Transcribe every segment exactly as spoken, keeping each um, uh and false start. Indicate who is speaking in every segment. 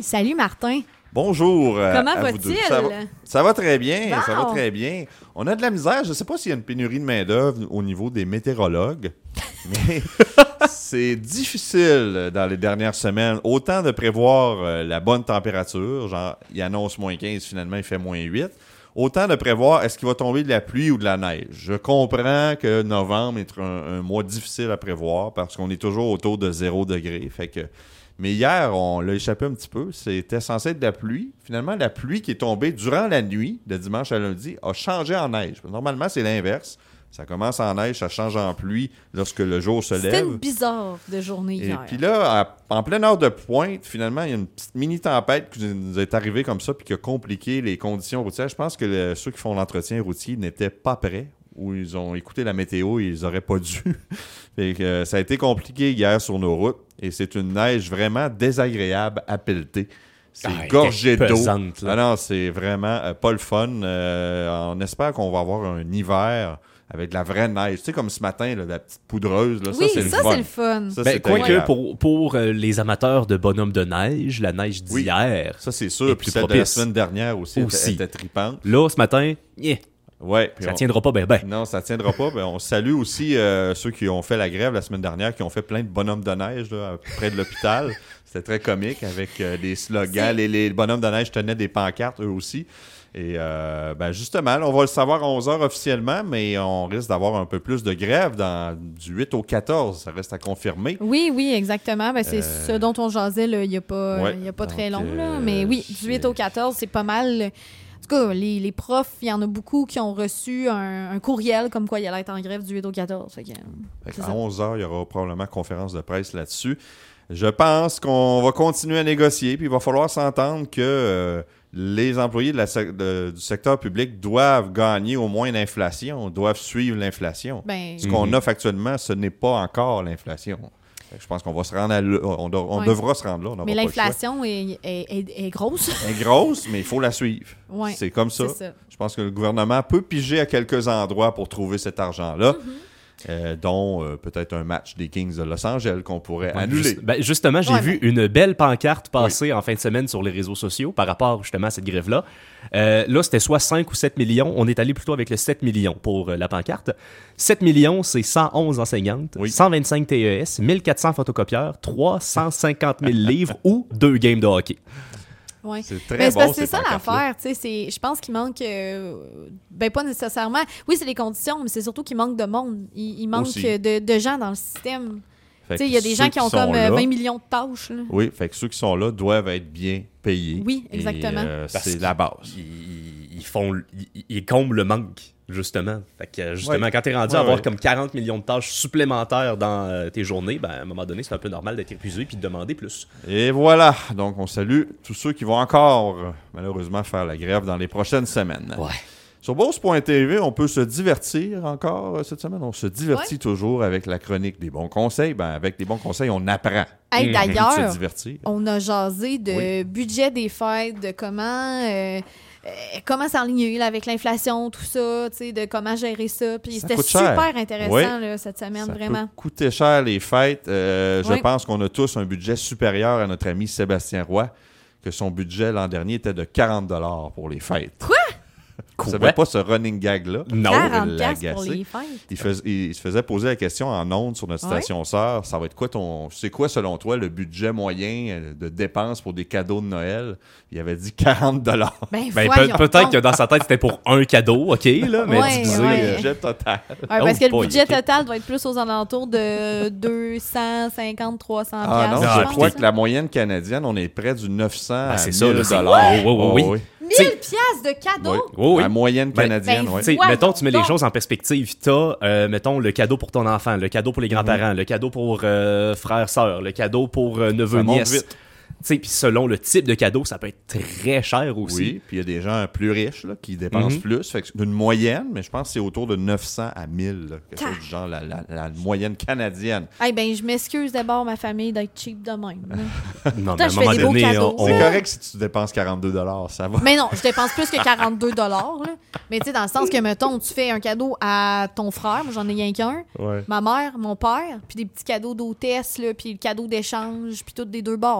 Speaker 1: Salut Martin.
Speaker 2: Bonjour.
Speaker 1: Comment
Speaker 2: à
Speaker 1: va-t-il?
Speaker 2: vous deux. Ça va, ça va très bien,
Speaker 1: Bon.
Speaker 2: ça va très bien. On a de la misère, je ne sais pas s'il y a une pénurie de main-d'œuvre au niveau des météorologues, mais c'est difficile dans les dernières semaines, autant de prévoir euh, la bonne température, genre il annonce moins quinze, finalement il fait moins huit, autant de prévoir est-ce qu'il va tomber de la pluie ou de la neige. Je comprends que novembre est un, un mois difficile à prévoir parce qu'on est toujours autour de zéro degré, fait que mais hier, on l'a échappé un petit peu. C'était censé être de la pluie. Finalement, la pluie qui est tombée durant la nuit, de dimanche à lundi, a changé en neige. Normalement, c'est l'inverse. Ça commence en neige, ça change en pluie lorsque le jour se lève.
Speaker 1: C'était une bizarre de journée
Speaker 2: Et
Speaker 1: hier.
Speaker 2: puis là, à- en pleine heure de pointe, finalement, il y a une petite mini-tempête qui nous est arrivée comme ça puis qui a compliqué les conditions routières. Je pense que le- ceux qui font l'entretien routier n'étaient pas prêts ou ils ont écouté la météo et ils n'auraient pas dû. Fait que, euh, ça a été compliqué hier sur nos routes et c'est une neige vraiment désagréable à pelleter. C'est
Speaker 3: Ah,
Speaker 2: gorgé
Speaker 3: elle est
Speaker 2: d'eau.
Speaker 3: pesante, là.
Speaker 2: Ah non, c'est vraiment euh, pas le fun. Euh, on espère qu'on va avoir un hiver avec de la vraie neige. Tu sais, comme ce matin, là, la petite poudreuse. Là,
Speaker 1: oui,
Speaker 2: ça, c'est
Speaker 1: ça,
Speaker 2: le fun.
Speaker 1: c'est le fun.
Speaker 2: Ça,
Speaker 3: Ben,
Speaker 2: c'est
Speaker 3: quoique,
Speaker 2: agréable.
Speaker 3: pour, pour euh, les amateurs de bonhommes de neige, la neige
Speaker 2: Oui.
Speaker 3: d'hier,
Speaker 2: Ça, c'est
Speaker 3: est
Speaker 2: sûr. Puis
Speaker 3: plus
Speaker 2: celle de la
Speaker 3: propice.
Speaker 2: semaine dernière aussi,
Speaker 3: Aussi.
Speaker 2: était, était tripante.
Speaker 3: là, ce matin, yeah,
Speaker 2: Ouais, puis
Speaker 3: ça
Speaker 2: on-
Speaker 3: tiendra pas bien, ben.
Speaker 2: Non, ça tiendra pas. Ben, on salue aussi euh, ceux qui ont fait la grève la semaine dernière, qui ont fait plein de bonhommes de neige là, près de l'hôpital. C'était très comique avec euh, des slogans. Les, les bonhommes de neige tenaient des pancartes, eux aussi. Et euh, ben justement, là, on va le savoir à onze heures officiellement, mais on risque d'avoir un peu plus de grève dans, du huit au quatorze. Ça reste à confirmer.
Speaker 1: Oui, oui, exactement. Ben, c'est
Speaker 2: Euh,
Speaker 1: ce dont on jasait là, il n'y a pas,
Speaker 2: ouais,
Speaker 1: il y a pas
Speaker 2: donc,
Speaker 1: très long.
Speaker 2: euh,
Speaker 1: Là. Mais oui, du huit
Speaker 2: c'est-
Speaker 1: au quatorze, c'est pas mal. En tout cas, les, les profs, il y en a beaucoup qui ont reçu un, un courriel comme quoi il allait être en grève du huit au quatorze. Fait que,
Speaker 2: Fait
Speaker 1: c'est
Speaker 2: qu'à
Speaker 1: ça.
Speaker 2: onze heures, il y aura probablement conférence de presse là-dessus. Je pense qu'on va continuer à négocier, puis il va falloir s'entendre que euh, les employés de la sec- de- du secteur public doivent gagner au moins l'inflation, doivent suivre l'inflation.
Speaker 1: Ben,
Speaker 2: Ce qu'on
Speaker 3: Mhm.
Speaker 2: offre actuellement, ce n'est pas encore l'inflation. Fait que je pense qu'on va se rendre à l- on, do- on
Speaker 1: Ouais.
Speaker 2: devra se rendre là. On n'aura
Speaker 1: mais
Speaker 2: pas le choix.
Speaker 1: l'inflation est, est, est, est grosse.
Speaker 2: Elle est grosse, mais il faut la suivre.
Speaker 1: Ouais,
Speaker 2: c'est comme ça.
Speaker 1: c'est ça.
Speaker 2: Je pense que le gouvernement peut piger à quelques endroits pour trouver cet argent-là,
Speaker 1: Mm-hmm.
Speaker 2: euh, dont euh, peut-être un match des Kings de Los Angeles qu'on pourrait
Speaker 3: Ouais,
Speaker 2: annuler.
Speaker 3: juste- ben, justement, j'ai
Speaker 1: Ouais,
Speaker 3: vu une belle pancarte passer en fin de semaine sur les réseaux sociaux par rapport justement à cette grève-là. Euh, là, c'était soit cinq ou sept millions. On est allé plutôt avec le sept millions pour euh, la pancarte. sept millions, c'est cent onze enseignantes,
Speaker 2: Oui.
Speaker 3: cent vingt-cinq T E S, mille quatre cents photocopieurs, trois cent cinquante mille livres ou deux games de hockey.
Speaker 1: Ouais.
Speaker 2: C'est très
Speaker 1: Ben, c'est
Speaker 2: bon,
Speaker 1: parce que
Speaker 2: ces
Speaker 1: c'est ça
Speaker 2: pancartes-là.
Speaker 1: l'affaire, tu sais, c'est- je pense qu'il manque, euh, ben pas nécessairement, oui c'est les conditions, mais c'est surtout qu'il manque de monde, il, il manque
Speaker 2: Aussi.
Speaker 1: de, de gens dans le système.
Speaker 2: Fait
Speaker 1: Tu sais,
Speaker 2: que
Speaker 1: il y a des
Speaker 2: ceux
Speaker 1: gens qui ont
Speaker 2: sont
Speaker 1: comme euh,
Speaker 2: là-
Speaker 1: vingt millions de tâches. Là.
Speaker 2: Oui, fait que ceux qui sont là doivent être bien payés.
Speaker 1: Oui, exactement.
Speaker 2: Et, euh,
Speaker 3: Parce
Speaker 2: c'est
Speaker 3: que-
Speaker 2: la base.
Speaker 3: Ils, ils font, ils, ils comblent le manque, justement. Fait que, justement,
Speaker 2: Ouais.
Speaker 3: quand t'es rendu
Speaker 2: Ouais,
Speaker 3: à avoir
Speaker 2: ouais.
Speaker 3: comme quarante millions de tâches supplémentaires dans euh, tes journées, ben, à un moment donné, c'est un peu normal d'être épuisé puis de demander plus.
Speaker 2: Et voilà. Donc, on salue tous ceux qui vont encore, euh, malheureusement, faire la grève dans les prochaines semaines.
Speaker 3: Ouais.
Speaker 2: Sur Beauce point T V, on peut se divertir encore euh, cette semaine. On se divertit toujours avec la chronique des bons conseils. Ben, avec des bons conseils, on apprend
Speaker 1: Hey,
Speaker 3: Mhm.
Speaker 2: à se
Speaker 1: d'ailleurs,
Speaker 2: divertir.
Speaker 1: on a jasé de
Speaker 2: Oui.
Speaker 1: budget des fêtes, de comment euh, euh, comment s'enligner là, avec l'inflation, tout ça, tu sais, de comment gérer ça. Puis
Speaker 2: Ça
Speaker 1: c'était
Speaker 2: coûte
Speaker 1: super
Speaker 2: cher.
Speaker 1: intéressant
Speaker 2: Oui.
Speaker 1: là, cette semaine,
Speaker 2: Ça
Speaker 1: vraiment.
Speaker 2: peut coûter cher les fêtes. Euh,
Speaker 1: Oui.
Speaker 2: Je pense qu'on a tous un budget supérieur à notre ami Sébastien Roy, que son budget l'an dernier était de quarante dollars pour les fêtes.
Speaker 1: Quoi?
Speaker 2: Vous savez pas ce running gag-là?
Speaker 3: Non.
Speaker 1: quarante
Speaker 2: l'a
Speaker 1: piastres pour
Speaker 2: agacé.
Speaker 1: les fêtes.
Speaker 2: Il, fais- il se faisait poser la question en ondes sur notre
Speaker 1: Ouais.
Speaker 2: station sœur. Ça va être quoi ton. C'est quoi, selon toi, le budget moyen euh, de dépenses pour des cadeaux de Noël? Il avait dit quarante dollars.
Speaker 1: Ben,
Speaker 3: Ben,
Speaker 1: voyons
Speaker 3: peut- peut-être
Speaker 1: donc.
Speaker 3: que dans sa tête, c'était pour un cadeau, OK, là, mais
Speaker 1: Ouais,
Speaker 3: divisé,
Speaker 1: ouais.
Speaker 3: euh,
Speaker 2: Le budget total.
Speaker 1: Ouais, parce
Speaker 3: Oh
Speaker 1: que le
Speaker 3: boy,
Speaker 1: budget
Speaker 3: ok.
Speaker 1: total doit être plus aux alentours de deux cent cinquante à trois cents
Speaker 2: Ah non,
Speaker 1: piastres,
Speaker 2: je
Speaker 3: Ah,
Speaker 2: crois
Speaker 3: puis-
Speaker 2: que la moyenne canadienne, on est près du neuf cents
Speaker 3: Ben,
Speaker 2: à
Speaker 3: c'est
Speaker 2: mille
Speaker 3: ça, là, c'est-
Speaker 2: dollars.
Speaker 3: Oui, oui, oui, oui.
Speaker 1: mille piastres de cadeaux?
Speaker 2: Oui.
Speaker 3: Oui, oui.
Speaker 2: La moyenne
Speaker 3: Ben,
Speaker 2: canadienne,
Speaker 1: ben,
Speaker 2: oui.
Speaker 3: Tu sais,
Speaker 1: Voyons
Speaker 3: mettons, tu mets les
Speaker 1: donc.
Speaker 3: choses en perspective. T'as, euh, mettons, le cadeau pour ton enfant, le cadeau pour les grands-parents, le cadeau pour euh, frères, sœurs, le cadeau pour euh, neveux,
Speaker 2: Ça monte
Speaker 3: nièces.
Speaker 2: vite.
Speaker 3: Tu sais, puis selon le type de cadeau, ça peut être très cher aussi.
Speaker 2: Oui, puis il y a des gens plus riches là, qui dépensent
Speaker 3: Mhm.
Speaker 2: plus. Fait que c'est une moyenne, mais je pense que c'est autour de neuf cents à mille. Là, quelque
Speaker 1: Ta-
Speaker 2: chose du genre, la, la- la moyenne canadienne.
Speaker 1: Eh ben, je m'excuse d'abord, ma famille, d'être cheap de même. là.
Speaker 3: Non,
Speaker 1: Putain,
Speaker 3: mais à un
Speaker 1: je
Speaker 3: moment
Speaker 1: fais des beaux
Speaker 3: donné,
Speaker 1: cadeaux.
Speaker 3: on-
Speaker 2: C'est
Speaker 3: on-
Speaker 2: correct si tu dépenses quarante-deux dollars, ça va.
Speaker 1: Mais non, je dépense plus que quarante-deux dollars. Mais tu sais, dans le sens que, mettons, tu fais un cadeau à ton frère, moi j'en ai rien qu'un,
Speaker 2: Ouais.
Speaker 1: ma mère, mon père, puis des petits cadeaux d'hôtesse, là, puis le cadeau d'échange, puis tout des deux bords. Ça fait à peu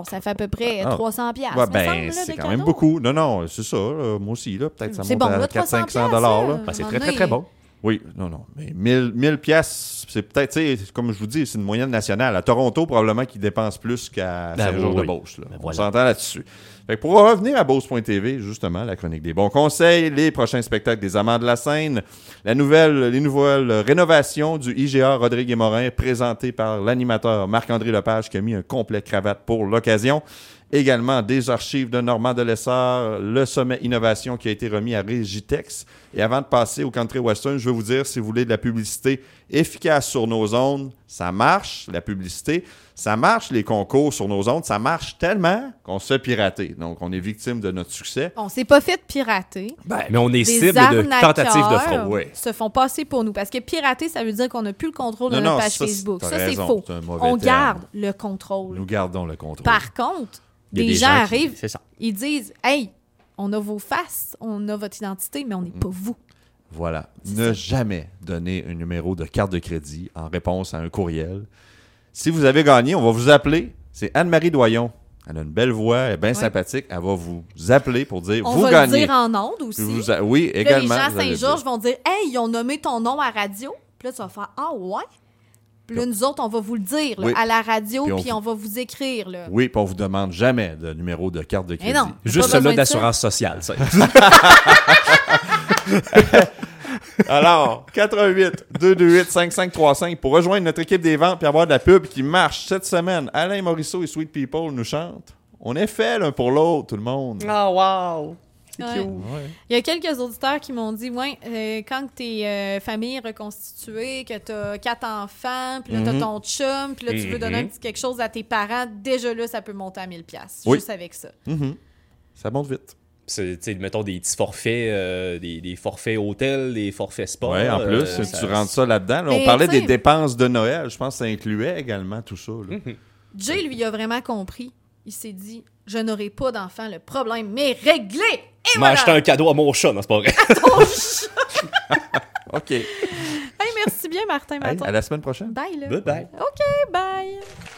Speaker 1: peu près
Speaker 2: Ah.
Speaker 1: trois cents piastres.
Speaker 2: Ouais,
Speaker 1: me
Speaker 2: ben,
Speaker 1: semble, là,
Speaker 2: c'est
Speaker 1: de
Speaker 2: quand même
Speaker 1: cadeaux.
Speaker 2: beaucoup. Non, non, c'est ça. là. Moi aussi, là, peut-être ça
Speaker 1: C'est
Speaker 2: monte
Speaker 1: bon,
Speaker 2: à
Speaker 1: là,
Speaker 2: quatre cents cinq cents
Speaker 1: trois cents
Speaker 2: dollars. Là.
Speaker 3: Ben, c'est
Speaker 1: à un
Speaker 3: très,
Speaker 1: moment
Speaker 3: très, très bon.
Speaker 2: Oui, non, non. Mais mille, mille piastres, c'est peut-être, tu sais, comme je vous dis, c'est une moyenne nationale. À Toronto, probablement qu'ils dépensent plus qu'à
Speaker 3: Ben,
Speaker 2: Saint-Georges-de-Beauce. là.
Speaker 3: Ben,
Speaker 2: On
Speaker 3: voilà.
Speaker 2: s'entend là-dessus. Fait que pour revenir à Beauce point T V, justement, la chronique des bons conseils, les prochains spectacles des Amants de la Seine, la nouvelle, les nouvelles rénovations du I G A Rodrigue et Morin, présentées par l'animateur Marc-André Lepage, qui a mis un complet cravate pour l'occasion. Également, des archives de Normand de Lessard, le sommet innovation qui a été remis à Régitex. Et avant de passer au Country Western, je vais vous dire, si vous voulez de la publicité efficace sur nos ondes, ça marche, la publicité. Ça marche, les concours sur nos ondes. Ça marche tellement qu'on se fait pirater. Donc, on est victime de notre succès.
Speaker 1: On s'est pas fait pirater.
Speaker 3: Mais on est
Speaker 1: Des
Speaker 3: cible de
Speaker 1: arnaqueurs
Speaker 3: tentatives de fraude.
Speaker 2: ouais.
Speaker 1: se font passer pour nous. Parce que pirater, ça veut dire qu'on n'a plus le contrôle de
Speaker 2: Non,
Speaker 1: notre
Speaker 2: non,
Speaker 1: page
Speaker 2: ça, c'est-
Speaker 1: Facebook.
Speaker 2: t'as
Speaker 1: Ça, c'est
Speaker 2: raison,
Speaker 1: faux.
Speaker 2: c'est un mauvais
Speaker 1: On
Speaker 2: terme.
Speaker 1: garde le contrôle.
Speaker 2: Nous gardons le contrôle.
Speaker 1: Par contre,
Speaker 3: Il y a
Speaker 1: des,
Speaker 3: des
Speaker 1: gens,
Speaker 3: gens qui-
Speaker 1: arrivent,
Speaker 3: c'est ça.
Speaker 1: ils disent « Hey, on a vos faces, on a votre identité, mais on n'est pas vous.
Speaker 2: Voilà.
Speaker 1: C'est
Speaker 2: Ne
Speaker 1: ça.
Speaker 2: jamais donner un numéro de carte de crédit en réponse à un courriel. Si vous avez gagné, on va vous appeler. C'est Anne-Marie Doyon. Elle a une belle voix, elle est bien
Speaker 1: Ouais.
Speaker 2: sympathique. Elle va vous appeler pour dire
Speaker 1: On
Speaker 2: vous
Speaker 1: va
Speaker 2: gagnez.
Speaker 1: le dire en ondes aussi.
Speaker 2: Vous a- Oui,
Speaker 1: Puis là, les
Speaker 2: également.
Speaker 1: gens à
Speaker 2: vous allez le
Speaker 1: Saint-Georges
Speaker 2: dire.
Speaker 1: vont dire « Hey, ils ont nommé ton nom à radio. » Puis là, tu vas faire « Ah ouais? » Puis là, nous autres, on va vous le dire là,
Speaker 2: Oui.
Speaker 1: à la radio,
Speaker 2: Puis
Speaker 1: puis
Speaker 2: on-
Speaker 1: on... va vous écrire. Là.
Speaker 2: Oui, puis on vous demande jamais de numéro de carte de crédit.
Speaker 1: non.
Speaker 3: Juste
Speaker 1: Pas besoin
Speaker 3: celui
Speaker 1: de
Speaker 3: d'assurance sociale. ça.
Speaker 2: Alors, quatre un huit, deux deux huit, cinq cinq trois cinq pour rejoindre notre équipe des ventes et avoir de la pub qui marche cette semaine. Alain Morisseau et Sweet People nous chantent. On est fait l'un pour l'autre, tout le monde.
Speaker 3: Oh, wow! C'est
Speaker 1: Ouais.
Speaker 3: cute.
Speaker 1: Il y a quelques auditeurs qui m'ont dit, ouais, euh, quand t'es euh, famille reconstituée, que t'as quatre enfants, puis là, t'as
Speaker 2: Mhm.
Speaker 1: ton chum, puis là, tu veux
Speaker 3: Mhm.
Speaker 1: donner un petit quelque chose à tes parents, déjà là, ça peut monter à mille piastres,
Speaker 2: Oui.
Speaker 1: juste avec ça.
Speaker 2: Mhm. Ça monte vite.
Speaker 3: C'est, tu sais, mettons des petits forfaits, euh, des, des forfaits hôtels, des forfaits sport.
Speaker 2: Oui, en plus,
Speaker 3: euh,
Speaker 2: tu rentres ça là-dedans. Là,
Speaker 1: Mais,
Speaker 2: on parlait
Speaker 1: tu sais-
Speaker 2: des dépenses de Noël. Je pense que ça incluait également tout ça. là.
Speaker 1: Jay, lui, a vraiment compris. Il s'est dit, je n'aurai pas d'enfants, le problème m'est réglé! Et
Speaker 3: Je m'ai
Speaker 1: voilà!
Speaker 3: acheté un cadeau à mon chat, non, c'est pas vrai.
Speaker 1: Ton chat!
Speaker 2: OK.
Speaker 1: Hey, merci bien, Martin
Speaker 2: Hey,
Speaker 1: Maton.
Speaker 2: à la semaine prochaine.
Speaker 1: Bye, là.
Speaker 3: Bye bye.
Speaker 1: OK, bye!